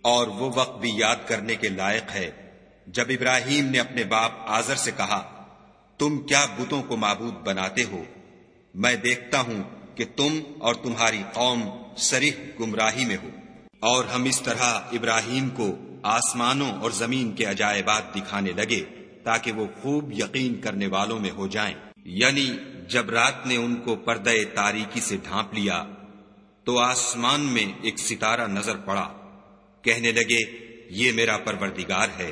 اور وہ وقت بھی یاد کرنے کے لائق ہے جب ابراہیم نے اپنے باپ آزر سے کہا، تم کیا بتوں کو معبود بناتے ہو؟ میں دیکھتا ہوں کہ تم اور تمہاری قوم صریح گمراہی میں ہو۔ اور ہم اس طرح ابراہیم کو آسمانوں اور زمین کے عجائبات دکھانے لگے تاکہ وہ خوب یقین کرنے والوں میں ہو جائیں۔ یعنی جب رات نے ان کو پردہ تاریکی سے ڈھانپ لیا تو آسمان میں ایک ستارہ نظر پڑا، کہنے لگے یہ میرا پروردگار ہے۔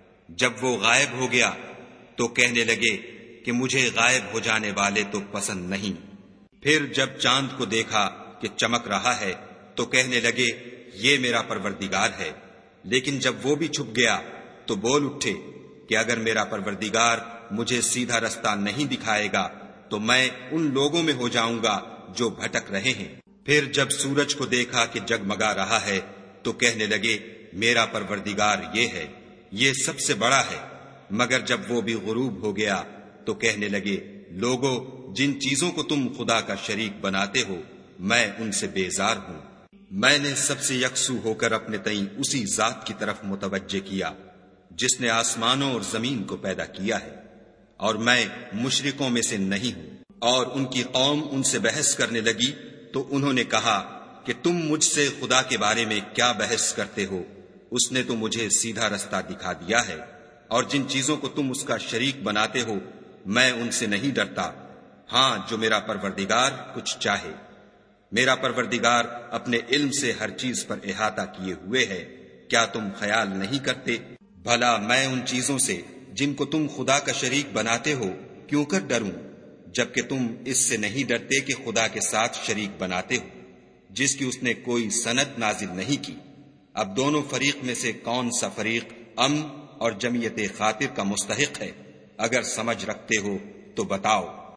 جب وہ غائب ہو گیا تو کہنے لگے کہ مجھے غائب ہو جانے والے تو پسند نہیں۔ پھر جب چاند کو دیکھا کہ چمک رہا ہے تو کہنے لگے یہ میرا پروردگار ہے۔ لیکن جب وہ بھی چھپ گیا تو بول اٹھے کہ اگر میرا پروردگار مجھے سیدھا رستہ نہیں دکھائے گا تو میں ان لوگوں میں ہو جاؤں گا جو بھٹک رہے ہیں۔ پھر جب سورج کو دیکھا کہ جگمگا رہا ہے تو کہنے لگے میرا پروردگار یہ ہے، یہ سب سے بڑا ہے۔ مگر جب وہ بھی غروب ہو گیا تو کہنے لگے لوگو، جن چیزوں کو تم خدا کا شریک بناتے ہو میں ان سے بیزار ہوں۔ میں نے سب سے یکسو ہو کر اپنے تئیں اسی ذات کی طرف متوجہ کیا جس نے آسمانوں اور زمین کو پیدا کیا ہے، اور میں مشرکوں میں سے نہیں ہوں۔ اور ان کی قوم ان سے بحث کرنے لگی تو انہوں نے کہا کہ تم مجھ سے خدا کے بارے میں کیا بحث کرتے ہو؟ اس نے تو مجھے سیدھا رستہ دکھا دیا ہے، اور جن چیزوں کو تم اس کا شریک بناتے ہو میں ان سے نہیں ڈرتا، ہاں جو میرا پروردگار کچھ چاہے۔ میرا پروردگار اپنے علم سے ہر چیز پر احاطہ کیے ہوئے ہے، کیا تم خیال نہیں کرتے؟ بھلا میں ان چیزوں سے جن کو تم خدا کا شریک بناتے ہو کیوں کر ڈروں، جبکہ تم اس سے نہیں ڈرتے کہ خدا کے ساتھ شریک بناتے ہو جس کی اس نے کوئی سند نازل نہیں کی۔ اب دونوں فریق میں سے کون سا فریق امن اور جمعیت خاطر کا مستحق ہے؟ اگر سمجھ رکھتے ہو تو بتاؤ۔